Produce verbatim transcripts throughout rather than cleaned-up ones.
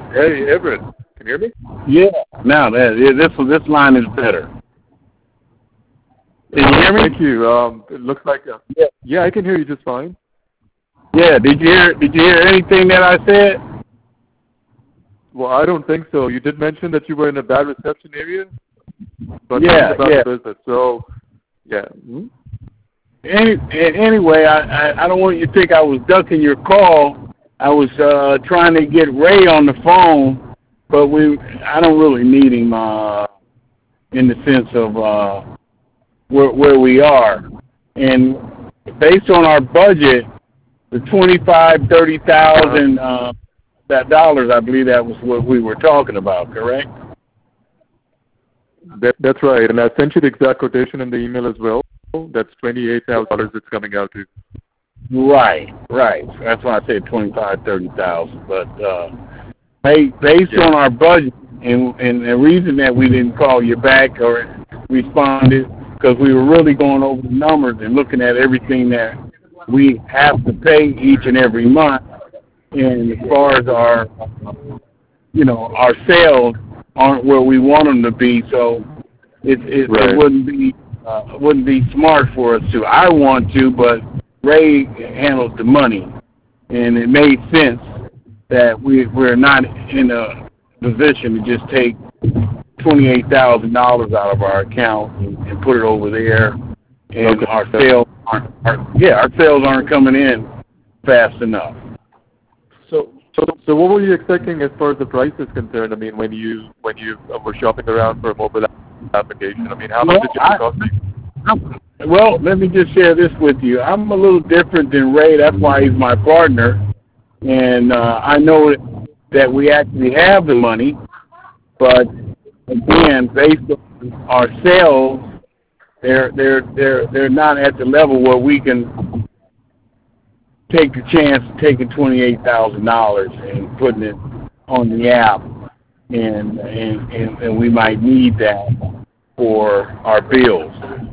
Hey, Everett, can you hear me? Yeah. Now that yeah, this this line is better. Can you hear me? Thank you. Um, it looks like uh, Yeah. yeah, I can hear you just fine. Yeah. Did you hear? Did you hear anything that I said? Well, I don't think so. You did mention that you were in a bad reception area, but Yeah. not about Yeah. the business. So, yeah. Hmm? Any, anyway, I, I I don't want you to think I was ducking your call. I was uh, trying to get Ray on the phone, but we I don't really need him uh, in the sense of uh, where where we are, and based on our budget, the twenty-five thirty thousand uh, that dollars, I believe that was what we were talking about, correct? That, that's right. And I sent you the exact quotation in the email as well. That's twenty-eight thousand dollars it's coming out to. Right, right. That's why I said twenty-five, thirty thousand. But uh, based Yeah. on our budget, and, and the reason that we didn't call you back or responded, because we were really going over the numbers and looking at everything that we have to pay each and every month. And as far as our, you know, our sales aren't where we want them to be, so it it, Right. it wouldn't be uh, wouldn't be smart for us to. I want to, but Ray handles the money, and it made sense that we we're not in a position to just take twenty-eight thousand dollars out of our account and, and put it over there, and Okay. our sales aren't, are, yeah, our sales aren't coming in fast enough. So, so, so what were you expecting as far as the price is concerned? I mean, when you when you uh, were shopping around for a mobile application, I mean, how much Well, did it I, cost you? I'm, well, let me just share this with you. I'm a little different than Ray. That's why he's my partner, and uh, I know that we actually have the money, but again, based on our sales, they're they're they're they're not at the level where we can take the chance of taking twenty-eight thousand dollars and putting it on the app, and, and and and we might need that for our bills.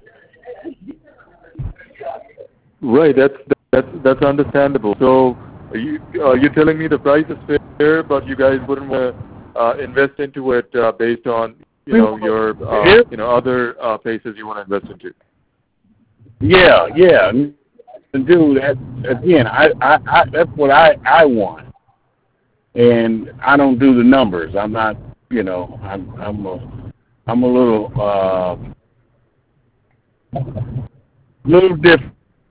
Right. That's that's that's understandable. So, are you uh, you're telling me the price is fair, but you guys wouldn't want to uh, invest into it uh, based on you know your uh, you know other uh, places you want to invest into. Yeah, yeah. Dude, that, again, I, I, I, that's what I, I want, and I don't do the numbers. I'm not, you know, I'm, I'm a, I'm a little, uh, little different.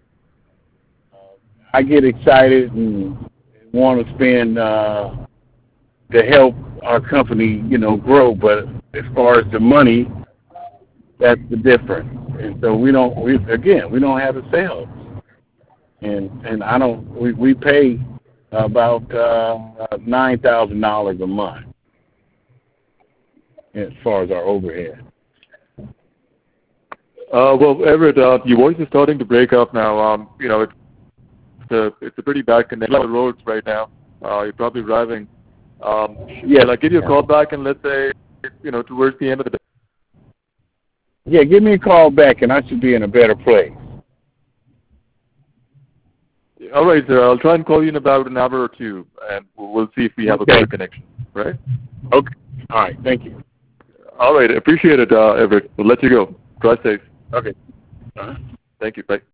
I get excited and want to spend uh, to help our company, you know, grow. But as far as the money, that's the difference. And so we don't, we again, we don't have the sales. And and I don't. We we pay about uh, nine thousand dollars a month as far as our overhead. Uh, well, Everett, uh, your voice is starting to break up now. Um, you know, it's a it's a pretty bad connection on the roads right now. Uh, you're probably driving. Um, Yeah. Shall I give you a call back and let's say, you know, towards the end of the day? Yeah, give me a call back, and I should be in a better place. All right, sir. I'll try and call you in about an hour or two, and we'll see if we have Okay. a better connection. Right? Okay. All right. Thank you. All right. Appreciate it, uh, Everett. We'll let you go. Drive safe. Okay. All right. Thank you. Bye.